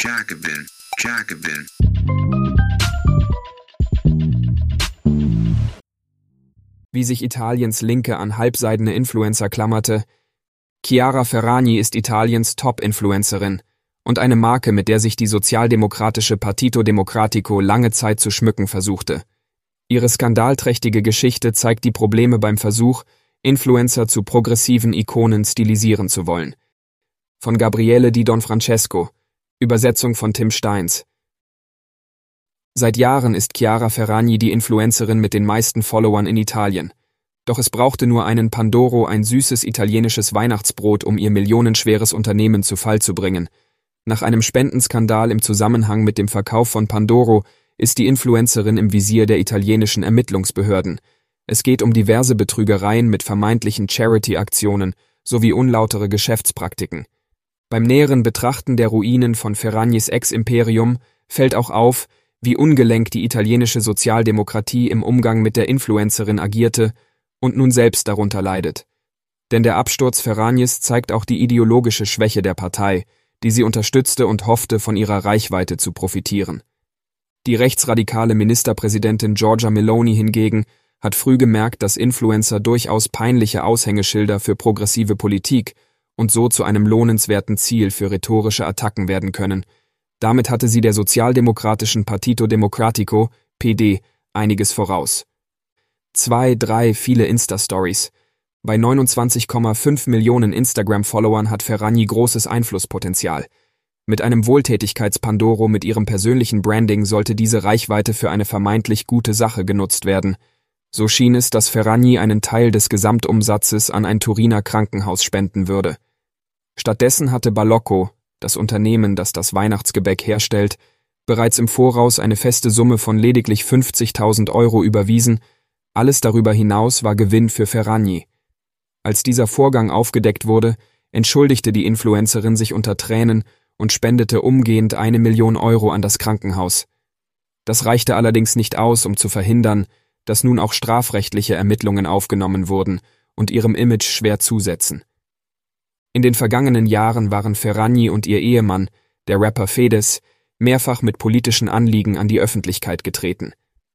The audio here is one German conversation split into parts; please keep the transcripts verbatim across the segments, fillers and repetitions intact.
Jacobin, Jacobin. Wie sich Italiens Linke an halbseidene Influencer klammerte: Chiara Ferragni ist Italiens Top-Influencerin und eine Marke, mit der sich die sozialdemokratische Partito Democratico lange Zeit zu schmücken versuchte. Ihre skandalträchtige Geschichte zeigt die Probleme beim Versuch, Influencer zu progressiven Ikonen stilisieren zu wollen. Von Gabriele Di Donfrancesco, Übersetzung von Tim Steins. Seit Jahren ist Chiara Ferragni die Influencerin mit den meisten Followern in Italien. Doch es brauchte nur einen Pandoro, ein süßes italienisches Weihnachtsbrot, um ihr millionenschweres Unternehmen zu Fall zu bringen. Nach einem Spendenskandal im Zusammenhang mit dem Verkauf von Pandoro ist die Influencerin im Visier der italienischen Ermittlungsbehörden. Es geht um diverse Betrügereien mit vermeintlichen Charity-Aktionen sowie unlautere Geschäftspraktiken. Beim näheren Betrachten der Ruinen von Ferragnis Ex-Imperium fällt auch auf, wie ungelenk die italienische Sozialdemokratie im Umgang mit der Influencerin agierte und nun selbst darunter leidet. Denn der Absturz Ferragnis zeigt auch die ideologische Schwäche der Partei, die sie unterstützte und hoffte, von ihrer Reichweite zu profitieren. Die rechtsradikale Ministerpräsidentin Giorgia Meloni hingegen hat früh gemerkt, dass Influencer durchaus peinliche Aushängeschilder für progressive Politik und so zu einem lohnenswerten Ziel für rhetorische Attacken werden können. Damit hatte sie der sozialdemokratischen Partito Democratico, P D, einiges voraus. Zwei, drei, viele Insta-Stories. Bei neunundzwanzig Komma fünf Millionen Instagram-Followern hat Ferragni großes Einflusspotenzial. Mit einem Wohltätigkeitspandoro mit ihrem persönlichen Branding sollte diese Reichweite für eine vermeintlich gute Sache genutzt werden. So schien es, dass Ferragni einen Teil des Gesamtumsatzes an ein Turiner Krankenhaus spenden würde. Stattdessen hatte Balocco, das Unternehmen, das das Weihnachtsgebäck herstellt, bereits im Voraus eine feste Summe von lediglich fünfzigtausend Euro überwiesen. Alles darüber hinaus war Gewinn für Ferragni. Als dieser Vorgang aufgedeckt wurde, entschuldigte die Influencerin sich unter Tränen und spendete umgehend eine Million Euro an das Krankenhaus. Das reichte allerdings nicht aus, um zu verhindern, dass nun auch strafrechtliche Ermittlungen aufgenommen wurden und ihrem Image schwer zusetzen. In den vergangenen Jahren waren Ferragni und ihr Ehemann, der Rapper Fedez, mehrfach mit politischen Anliegen an die Öffentlichkeit getreten.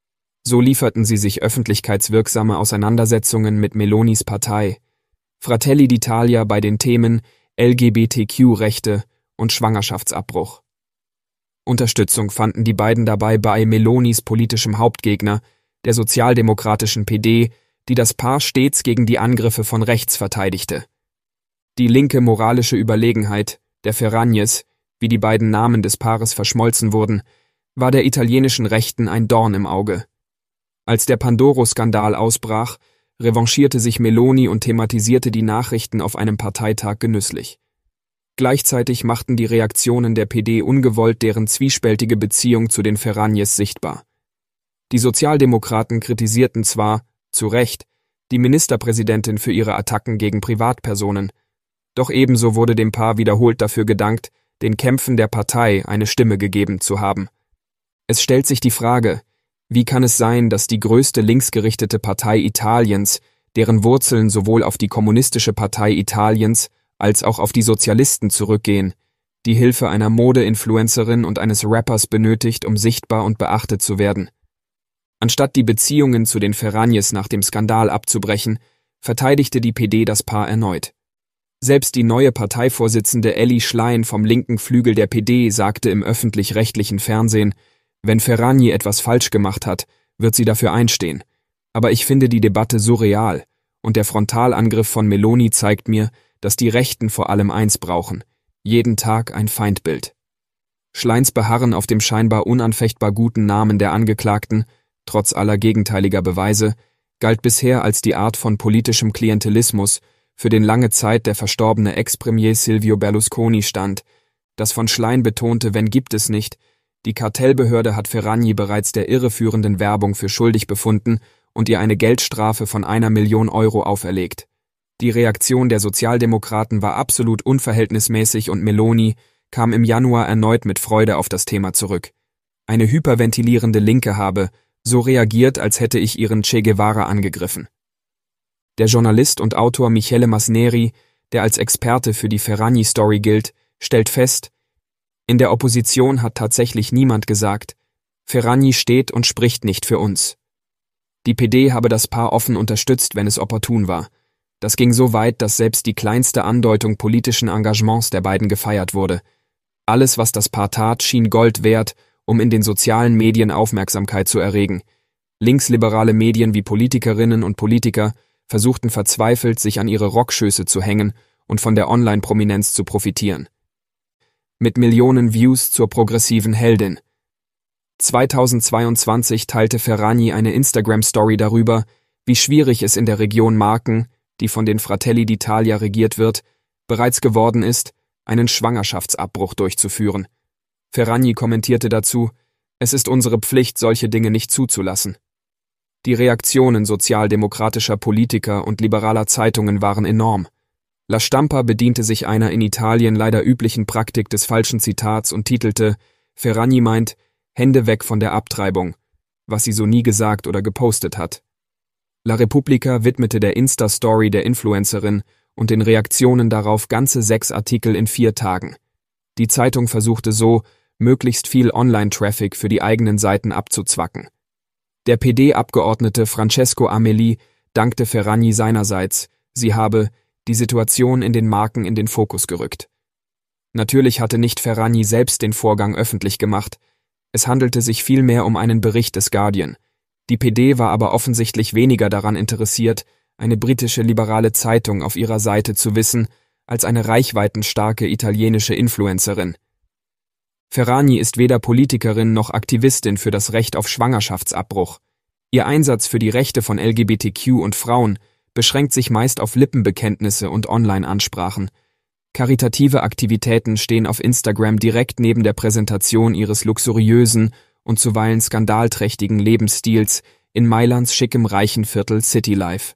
So lieferten sie sich öffentlichkeitswirksame Auseinandersetzungen mit Melonis Partei, Fratelli d'Italia bei den Themen L G B T Q-Rechte und Schwangerschaftsabbruch. Unterstützung fanden die beiden dabei bei Melonis politischem Hauptgegner, der sozialdemokratischen P D, die das Paar stets gegen die Angriffe von rechts verteidigte. Die linke moralische Überlegenheit, der Ferragnis, wie die beiden Namen des Paares verschmolzen wurden, war der italienischen Rechten ein Dorn im Auge. Als der Pandoro-Skandal ausbrach, revanchierte sich Meloni und thematisierte die Nachrichten auf einem Parteitag genüsslich. Gleichzeitig machten die Reaktionen der P D ungewollt deren zwiespältige Beziehung zu den Ferragnis sichtbar. Die Sozialdemokraten kritisierten zwar, zu Recht, die Ministerpräsidentin für ihre Attacken gegen Privatpersonen, doch ebenso wurde dem Paar wiederholt dafür gedankt, den Kämpfen der Partei eine Stimme gegeben zu haben. Es stellt sich die Frage: Wie kann es sein, dass die größte linksgerichtete Partei Italiens, deren Wurzeln sowohl auf die Kommunistische Partei Italiens als auch auf die Sozialisten zurückgehen, die Hilfe einer Mode-Influencerin und eines Rappers benötigt, um sichtbar und beachtet zu werden? Anstatt die Beziehungen zu den Ferragnis nach dem Skandal abzubrechen, verteidigte die P D das Paar erneut. Selbst die neue Parteivorsitzende Elly Schlein vom linken Flügel der P D sagte im öffentlich-rechtlichen Fernsehen: Wenn Ferragni etwas falsch gemacht hat, wird sie dafür einstehen. Aber ich finde die Debatte surreal, und der Frontalangriff von Meloni zeigt mir, dass die Rechten vor allem eins brauchen: jeden Tag ein Feindbild. Schleins Beharren auf dem scheinbar unanfechtbar guten Namen der Angeklagten, trotz aller gegenteiliger Beweise, galt bisher als die Art von politischem Klientelismus, für den lange Zeit der verstorbene Ex-Premier Silvio Berlusconi stand. Das von Schlein betonte Wenn gibt es nicht. Die Kartellbehörde hat Ferragni bereits der irreführenden Werbung für schuldig befunden und ihr eine Geldstrafe von einer Million Euro auferlegt. Die Reaktion der Sozialdemokraten war absolut unverhältnismäßig und Meloni kam im Januar erneut mit Freude auf das Thema zurück. Eine hyperventilierende Linke habe so reagiert, als hätte ich ihren Che Guevara angegriffen. Der Journalist und Autor Michele Masneri, der als Experte für die Ferragni-Story gilt, stellt fest: In der Opposition hat tatsächlich niemand gesagt, Ferragni steht und spricht nicht für uns. Die P D habe das Paar offen unterstützt, wenn es opportun war. Das ging so weit, dass selbst die kleinste Andeutung politischen Engagements der beiden gefeiert wurde. Alles, was das Paar tat, schien Gold wert, um in den sozialen Medien Aufmerksamkeit zu erregen. Linksliberale Medien wie Politikerinnen und Politiker versuchten verzweifelt, sich an ihre Rockschöße zu hängen und von der Online-Prominenz zu profitieren. Mit Millionen Views zur progressiven Heldin. zweitausendzweiundzwanzig teilte Ferragni eine Instagram-Story darüber, wie schwierig es in der Region Marken, die von den Fratelli d'Italia regiert wird, bereits geworden ist, einen Schwangerschaftsabbruch durchzuführen. Ferragni kommentierte dazu, es ist unsere Pflicht, solche Dinge nicht zuzulassen. Die Reaktionen sozialdemokratischer Politiker und liberaler Zeitungen waren enorm. La Stampa bediente sich einer in Italien leider üblichen Praktik des falschen Zitats und titelte, Ferragni meint, Hände weg von der Abtreibung, was sie so nie gesagt oder gepostet hat. La Repubblica widmete der Insta-Story der Influencerin und den Reaktionen darauf ganze sechs Artikel in vier Tagen. Die Zeitung versuchte so, möglichst viel Online-Traffic für die eigenen Seiten abzuzwacken. Der P D-Abgeordnete Francesco Amelì dankte Ferragni seinerseits, sie habe die Situation in den Marken in den Fokus gerückt. Natürlich hatte nicht Ferragni selbst den Vorgang öffentlich gemacht, es handelte sich vielmehr um einen Bericht des Guardian. Die P D war aber offensichtlich weniger daran interessiert, eine britische liberale Zeitung auf ihrer Seite zu wissen, als eine reichweitenstarke italienische Influencerin. Ferragni ist weder Politikerin noch Aktivistin für das Recht auf Schwangerschaftsabbruch. Ihr Einsatz für die Rechte von L G B T Q und Frauen beschränkt sich meist auf Lippenbekenntnisse und Online-Ansprachen. Karitative Aktivitäten stehen auf Instagram direkt neben der Präsentation ihres luxuriösen und zuweilen skandalträchtigen Lebensstils in Mailands schickem Reichenviertel City Life.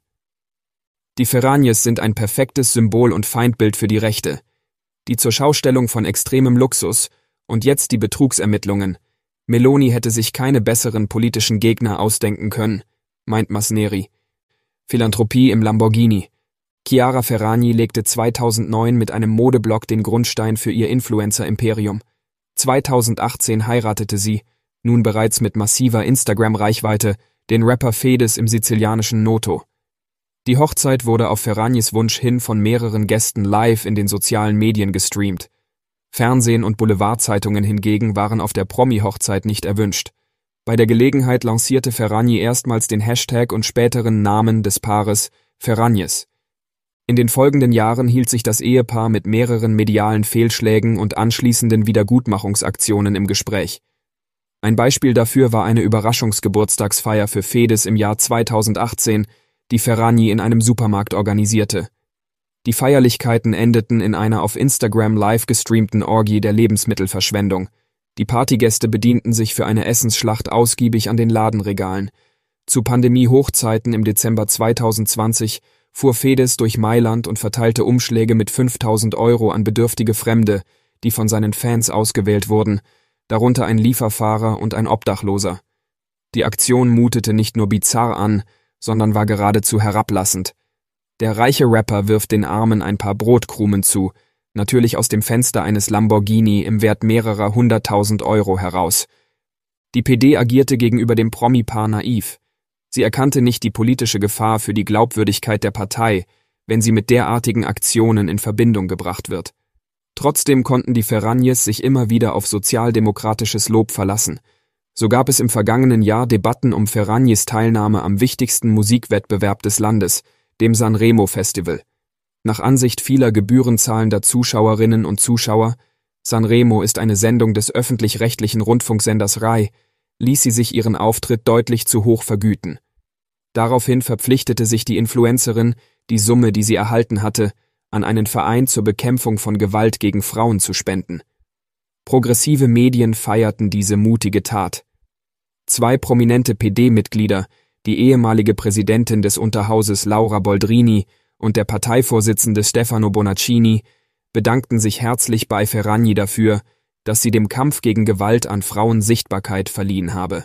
Die Ferragnis sind ein perfektes Symbol und Feindbild für die Rechte. Die Zurschaustellung von extremem Luxus und jetzt die Betrugsermittlungen. Meloni hätte sich keine besseren politischen Gegner ausdenken können, meint Masneri. Philanthropie im Lamborghini. Chiara Ferragni legte zweitausendneun mit einem Modeblog den Grundstein für ihr Influencer-Imperium. zweitausendachtzehn heiratete sie, nun bereits mit massiver Instagram-Reichweite, den Rapper Fedez im sizilianischen Noto. Die Hochzeit wurde auf Ferragnis Wunsch hin von mehreren Gästen live in den sozialen Medien gestreamt. Fernsehen und Boulevardzeitungen hingegen waren auf der Promi-Hochzeit nicht erwünscht. Bei der Gelegenheit lancierte Ferragni erstmals den Hashtag und späteren Namen des Paares Ferragnis. In den folgenden Jahren hielt sich das Ehepaar mit mehreren medialen Fehlschlägen und anschließenden Wiedergutmachungsaktionen im Gespräch. Ein Beispiel dafür war eine Überraschungsgeburtstagsfeier für Fedez im Jahr zweitausendachtzehn, die Ferragni in einem Supermarkt organisierte. Die Feierlichkeiten endeten in einer auf Instagram live gestreamten Orgie der Lebensmittelverschwendung. Die Partygäste bedienten sich für eine Essensschlacht ausgiebig an den Ladenregalen. Zu Pandemie-Hochzeiten im Dezember zweitausendzwanzig fuhr Fedez durch Mailand und verteilte Umschläge mit fünftausend Euro an bedürftige Fremde, die von seinen Fans ausgewählt wurden, darunter ein Lieferfahrer und ein Obdachloser. Die Aktion mutete nicht nur bizarr an, sondern war geradezu herablassend. Der reiche Rapper wirft den Armen ein paar Brotkrumen zu, natürlich aus dem Fenster eines Lamborghini im Wert mehrerer hunderttausend Euro heraus. Die P D agierte gegenüber dem Promi-Paar naiv. Sie erkannte nicht die politische Gefahr für die Glaubwürdigkeit der Partei, wenn sie mit derartigen Aktionen in Verbindung gebracht wird. Trotzdem konnten die Ferragnis sich immer wieder auf sozialdemokratisches Lob verlassen. So gab es im vergangenen Jahr Debatten um Ferragnis Teilnahme am wichtigsten Musikwettbewerb des Landes, dem Sanremo Festival. Nach Ansicht vieler gebührenzahlender Zuschauerinnen und Zuschauer, Sanremo ist eine Sendung des öffentlich-rechtlichen Rundfunksenders Rai, ließ sie sich ihren Auftritt deutlich zu hoch vergüten. Daraufhin verpflichtete sich die Influencerin, die Summe, die sie erhalten hatte, an einen Verein zur Bekämpfung von Gewalt gegen Frauen zu spenden. Progressive Medien feierten diese mutige Tat. Zwei prominente P D-Mitglieder, die ehemalige Präsidentin des Unterhauses Laura Boldrini und der Parteivorsitzende Stefano Bonaccini, bedankten sich herzlich bei Ferragni dafür, dass sie dem Kampf gegen Gewalt an Frauen Sichtbarkeit verliehen habe.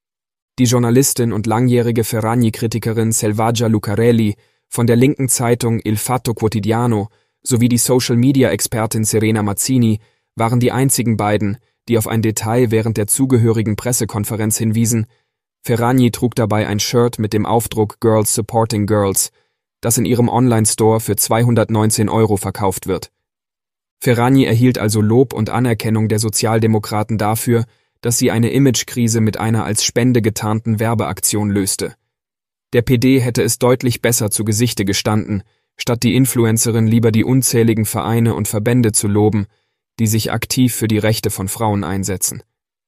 Die Journalistin und langjährige Ferragni-Kritikerin Selvaggia Lucarelli von der linken Zeitung Il Fatto Quotidiano sowie die Social-Media-Expertin Serena Mazzini waren die einzigen beiden, die auf ein Detail während der zugehörigen Pressekonferenz hinwiesen. Ferragni trug dabei ein Shirt mit dem Aufdruck Girls Supporting Girls, das in ihrem Online-Store für zweihundertneunzehn Euro verkauft wird. Ferragni erhielt also Lob und Anerkennung der Sozialdemokraten dafür, dass sie eine Imagekrise mit einer als Spende getarnten Werbeaktion löste. Der P D hätte es deutlich besser zu Gesichte gestanden, statt die Influencerin lieber die unzähligen Vereine und Verbände zu loben, die sich aktiv für die Rechte von Frauen einsetzen.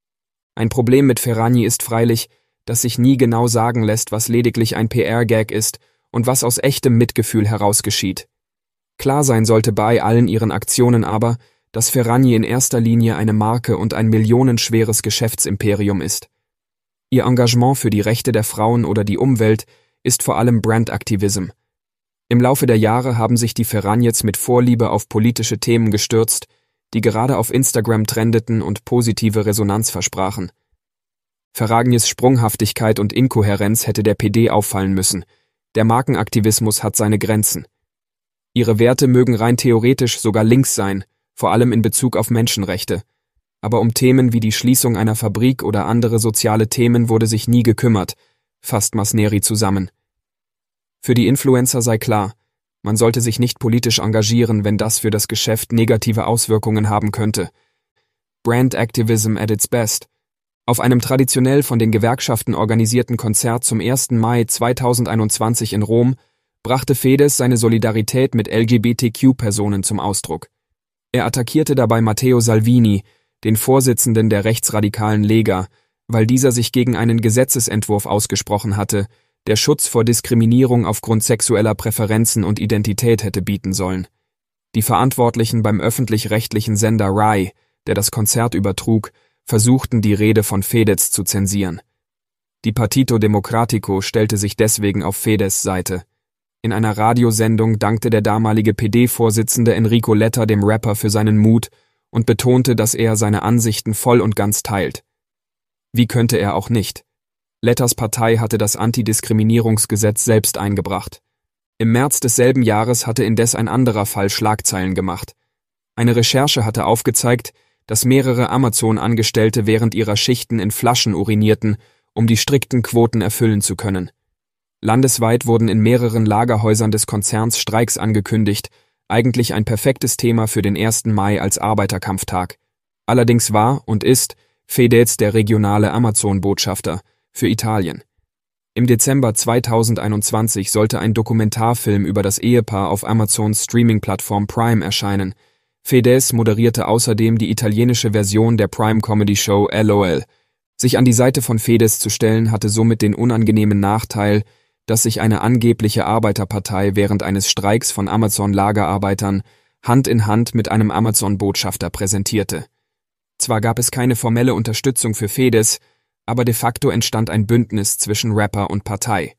Ein Problem mit Ferragni ist freilich, dass sich nie genau sagen lässt, was lediglich ein P R-Gag ist und was aus echtem Mitgefühl heraus geschieht. Klar sein sollte bei allen ihren Aktionen aber, dass Ferragni in erster Linie eine Marke und ein millionenschweres Geschäftsimperium ist. Ihr Engagement für die Rechte der Frauen oder die Umwelt ist vor allem Brandaktivism. Im Laufe der Jahre haben sich die Ferragnis mit Vorliebe auf politische Themen gestürzt, die gerade auf Instagram trendeten und positive Resonanz versprachen. Ferragnis Sprunghaftigkeit und Inkohärenz hätte der P D auffallen müssen. Der Markenaktivismus hat seine Grenzen. Ihre Werte mögen rein theoretisch sogar links sein, vor allem in Bezug auf Menschenrechte. Aber um Themen wie die Schließung einer Fabrik oder andere soziale Themen wurde sich nie gekümmert, fasst Masneri zusammen. Für die Influencer sei klar, man sollte sich nicht politisch engagieren, wenn das für das Geschäft negative Auswirkungen haben könnte. Brand Activism at its best. Auf einem traditionell von den Gewerkschaften organisierten Konzert zum ersten Mai zweitausendeinundzwanzig in Rom brachte Fedez seine Solidarität mit L G B T Q-Personen zum Ausdruck. Er attackierte dabei Matteo Salvini, den Vorsitzenden der rechtsradikalen Lega, weil dieser sich gegen einen Gesetzesentwurf ausgesprochen hatte, der Schutz vor Diskriminierung aufgrund sexueller Präferenzen und Identität hätte bieten sollen. Die Verantwortlichen beim öffentlich-rechtlichen Sender Rai, der das Konzert übertrug, versuchten die Rede von Fedez zu zensieren. Die Partito Democratico stellte sich deswegen auf Fedez' Seite. In einer Radiosendung dankte der damalige P D-Vorsitzende Enrico Letta dem Rapper für seinen Mut und betonte, dass er seine Ansichten voll und ganz teilt. Wie könnte er auch nicht? Lettas Partei hatte das Antidiskriminierungsgesetz selbst eingebracht. Im März desselben Jahres hatte indes ein anderer Fall Schlagzeilen gemacht. Eine Recherche hatte aufgezeigt, dass mehrere Amazon-Angestellte während ihrer Schichten in Flaschen urinierten, um die strikten Quoten erfüllen zu können. Landesweit wurden in mehreren Lagerhäusern des Konzerns Streiks angekündigt, eigentlich ein perfektes Thema für den ersten Mai als Arbeiterkampftag. Allerdings war und ist Fedez der regionale Amazon-Botschafter für Italien. Im Dezember zweitausendeinundzwanzig sollte ein Dokumentarfilm über das Ehepaar auf Amazons Streaming-Plattform Prime erscheinen. Fedez moderierte außerdem die italienische Version der Prime-Comedy-Show LOL. Sich an die Seite von Fedez zu stellen, hatte somit den unangenehmen Nachteil, dass sich eine angebliche Arbeiterpartei während eines Streiks von Amazon-Lagerarbeitern Hand in Hand mit einem Amazon-Botschafter präsentierte. Zwar gab es keine formelle Unterstützung für Fedez, aber de facto entstand ein Bündnis zwischen Rapper und Partei.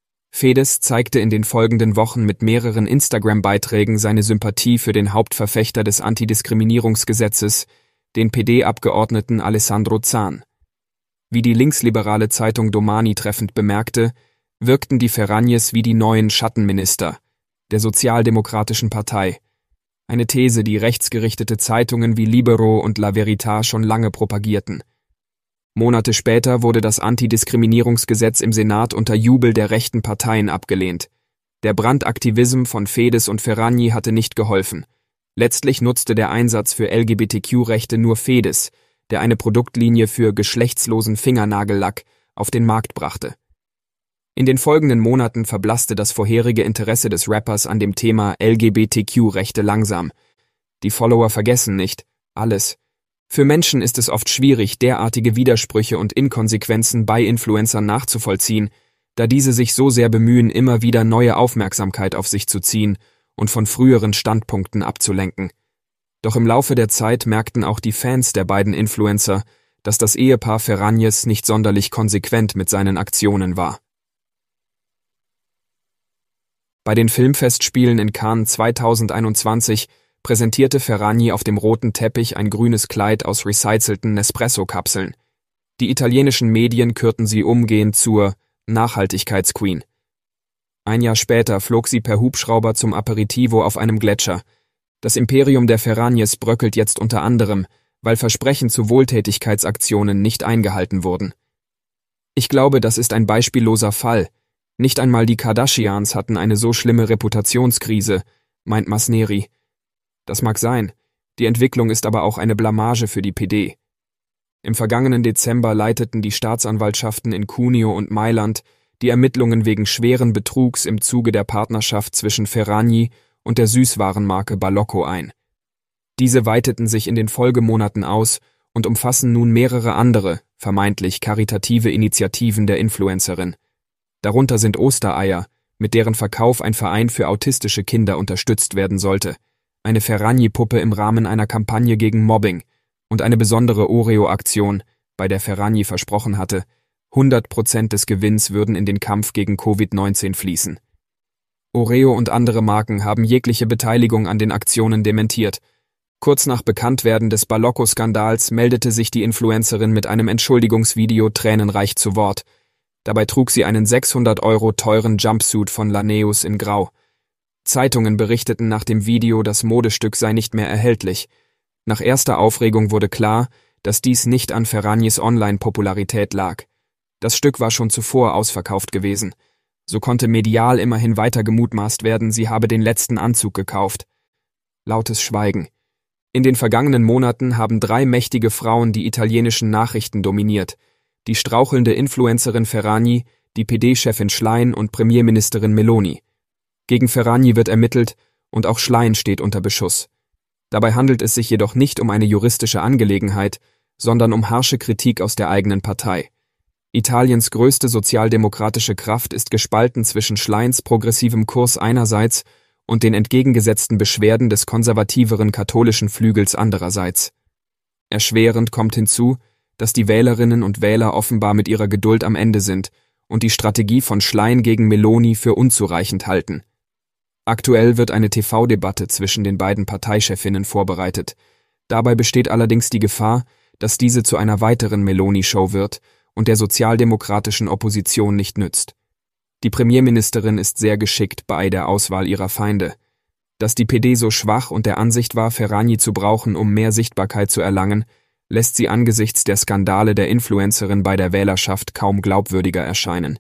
Fedez zeigte in den folgenden Wochen mit mehreren Instagram-Beiträgen seine Sympathie für den Hauptverfechter des Antidiskriminierungsgesetzes, den P D-Abgeordneten Alessandro Zan. Wie die linksliberale Zeitung Domani treffend bemerkte, wirkten die Ferragnis wie die neuen Schattenminister der Sozialdemokratischen Partei. Eine These, die rechtsgerichtete Zeitungen wie Libero und La Verità schon lange propagierten. Monate später wurde das Antidiskriminierungsgesetz im Senat unter Jubel der rechten Parteien abgelehnt. Der Brandaktivism von Fedez und Ferragni hatte nicht geholfen. Letztlich nutzte der Einsatz für L G B T Q-Rechte nur Fedez, der eine Produktlinie für geschlechtslosen Fingernagellack auf den Markt brachte. In den folgenden Monaten verblasste das vorherige Interesse des Rappers an dem Thema L G B T Q-Rechte langsam. Die Follower vergessen nicht alles. Für Menschen ist es oft schwierig, derartige Widersprüche und Inkonsequenzen bei Influencern nachzuvollziehen, da diese sich so sehr bemühen, immer wieder neue Aufmerksamkeit auf sich zu ziehen und von früheren Standpunkten abzulenken. Doch im Laufe der Zeit merkten auch die Fans der beiden Influencer, dass das Ehepaar Ferragnis nicht sonderlich konsequent mit seinen Aktionen war. Bei den Filmfestspielen in Cannes zweitausendeinundzwanzig präsentierte Ferragni auf dem roten Teppich ein grünes Kleid aus recycelten Nespresso-Kapseln. Die italienischen Medien kürten sie umgehend zur Nachhaltigkeitsqueen. Ein Jahr später flog sie per Hubschrauber zum Aperitivo auf einem Gletscher. Das Imperium der Ferragnez bröckelt jetzt unter anderem, weil Versprechen zu Wohltätigkeitsaktionen nicht eingehalten wurden. Ich glaube, das ist ein beispielloser Fall. Nicht einmal die Kardashians hatten eine so schlimme Reputationskrise, meint Masneri. Das mag sein, die Entwicklung ist aber auch eine Blamage für die P D. Im vergangenen Dezember leiteten die Staatsanwaltschaften in Cuneo und Mailand die Ermittlungen wegen schweren Betrugs im Zuge der Partnerschaft zwischen Ferragni und der Süßwarenmarke Balocco ein. Diese weiteten sich in den Folgemonaten aus und umfassen nun mehrere andere, vermeintlich karitative Initiativen der Influencerin. Darunter sind Ostereier, mit deren Verkauf ein Verein für autistische Kinder unterstützt werden sollte, eine Ferragni-Puppe im Rahmen einer Kampagne gegen Mobbing und eine besondere Oreo-Aktion, bei der Ferragni versprochen hatte, hundert Prozent des Gewinns würden in den Kampf gegen Covid neunzehn fließen. Oreo und andere Marken haben jegliche Beteiligung an den Aktionen dementiert. Kurz nach Bekanntwerden des Balocco-Skandals meldete sich die Influencerin mit einem Entschuldigungsvideo tränenreich zu Wort. Dabei trug sie einen sechshundert Euro teuren Jumpsuit von Laneus in Grau. Zeitungen berichteten nach dem Video, das Modestück sei nicht mehr erhältlich. Nach erster Aufregung wurde klar, dass dies nicht an Ferragnis Online-Popularität lag. Das Stück war schon zuvor ausverkauft gewesen. So konnte medial immerhin weiter gemutmaßt werden, sie habe den letzten Anzug gekauft. Lautes Schweigen. In den vergangenen Monaten haben drei mächtige Frauen die italienischen Nachrichten dominiert. Die strauchelnde Influencerin Ferragni, die P D-Chefin Schlein und Premierministerin Meloni. Gegen Ferragni wird ermittelt und auch Schlein steht unter Beschuss. Dabei handelt es sich jedoch nicht um eine juristische Angelegenheit, sondern um harsche Kritik aus der eigenen Partei. Italiens größte sozialdemokratische Kraft ist gespalten zwischen Schleins progressivem Kurs einerseits und den entgegengesetzten Beschwerden des konservativeren katholischen Flügels andererseits. Erschwerend kommt hinzu, dass die Wählerinnen und Wähler offenbar mit ihrer Geduld am Ende sind und die Strategie von Schlein gegen Meloni für unzureichend halten. Aktuell wird eine T V-Debatte zwischen den beiden Parteichefinnen vorbereitet. Dabei besteht allerdings die Gefahr, dass diese zu einer weiteren Meloni-Show wird und der sozialdemokratischen Opposition nicht nützt. Die Premierministerin ist sehr geschickt bei der Auswahl ihrer Feinde. Dass die P D so schwach und der Ansicht war, Ferragni zu brauchen, um mehr Sichtbarkeit zu erlangen, lässt sie angesichts der Skandale der Influencerin bei der Wählerschaft kaum glaubwürdiger erscheinen.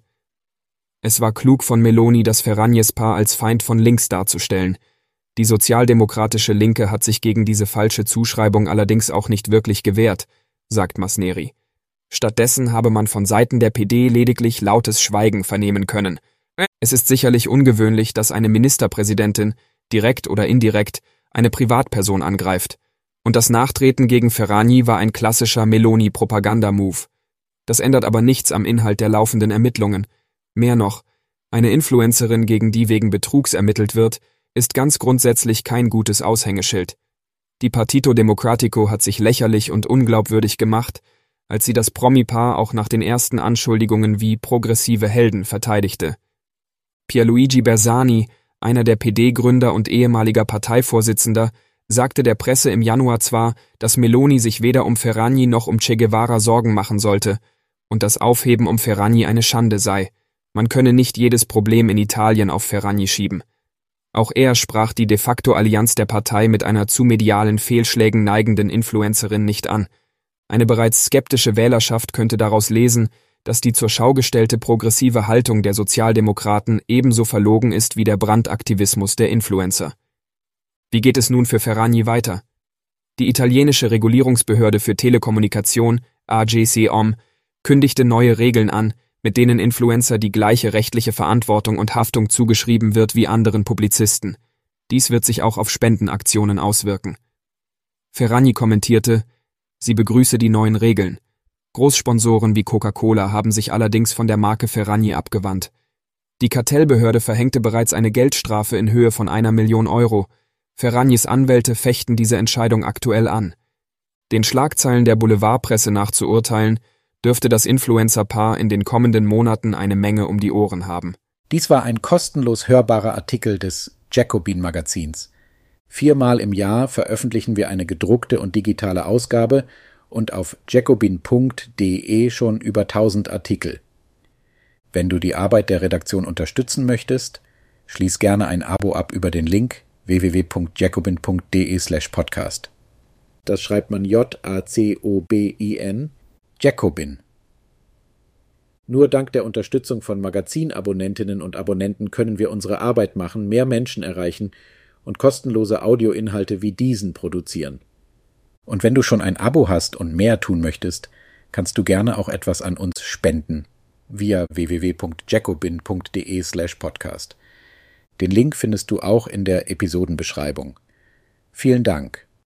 Es war klug von Meloni, das Ferragnes-Paar als Feind von links darzustellen. Die sozialdemokratische Linke hat sich gegen diese falsche Zuschreibung allerdings auch nicht wirklich gewehrt, sagt Masneri. Stattdessen habe man von Seiten der P D lediglich lautes Schweigen vernehmen können. Es ist sicherlich ungewöhnlich, dass eine Ministerpräsidentin, direkt oder indirekt, eine Privatperson angreift. Und das Nachtreten gegen Ferragni war ein klassischer Meloni-Propaganda-Move. Das ändert aber nichts am Inhalt der laufenden Ermittlungen. Mehr noch, eine Influencerin, gegen die wegen Betrugs ermittelt wird, ist ganz grundsätzlich kein gutes Aushängeschild. Die Partito Democratico hat sich lächerlich und unglaubwürdig gemacht, als sie das Promi-Paar auch nach den ersten Anschuldigungen wie progressive Helden verteidigte. Pierluigi Bersani, einer der P D-Gründer und ehemaliger Parteivorsitzender, sagte der Presse im Januar zwar, dass Meloni sich weder um Ferragni noch um Che Guevara Sorgen machen sollte und das Aufheben um Ferragni eine Schande sei. Man könne nicht jedes Problem in Italien auf Ferragni schieben. Auch er sprach die de facto Allianz der Partei mit einer zu medialen Fehlschlägen neigenden Influencerin nicht an. Eine bereits skeptische Wählerschaft könnte daraus lesen, dass die zur Schau gestellte progressive Haltung der Sozialdemokraten ebenso verlogen ist wie der Brandaktivismus der Influencer. Wie geht es nun für Ferragni weiter? Die italienische Regulierungsbehörde für Telekommunikation, A G C O M, kündigte neue Regeln an, mit denen Influencer die gleiche rechtliche Verantwortung und Haftung zugeschrieben wird wie anderen Publizisten. Dies wird sich auch auf Spendenaktionen auswirken. Ferragni kommentierte, sie begrüße die neuen Regeln. Großsponsoren wie Coca-Cola haben sich allerdings von der Marke Ferragni abgewandt. Die Kartellbehörde verhängte bereits eine Geldstrafe in Höhe von einer Million Euro. Ferragnis Anwälte fechten diese Entscheidung aktuell an. Den Schlagzeilen der Boulevardpresse nach zu urteilen, dürfte das Influencer-Paar in den kommenden Monaten eine Menge um die Ohren haben. Dies war ein kostenlos hörbarer Artikel des Jacobin-Magazins. Viermal im Jahr veröffentlichen wir eine gedruckte und digitale Ausgabe und auf jacobin punkt de schon über tausend Artikel. Wenn du die Arbeit der Redaktion unterstützen möchtest, schließ gerne ein Abo ab über den Link w w w punkt jacobin punkt d e slash podcast. Das schreibt man J A C O B I N, Jacobin. Nur dank der Unterstützung von Magazinabonnentinnen und Abonnenten können wir unsere Arbeit machen, mehr Menschen erreichen und kostenlose Audioinhalte wie diesen produzieren. Und wenn du schon ein Abo hast und mehr tun möchtest, kannst du gerne auch etwas an uns spenden via w w w punkt jacobin punkt d e slash podcast. Den Link findest du auch in der Episodenbeschreibung. Vielen Dank.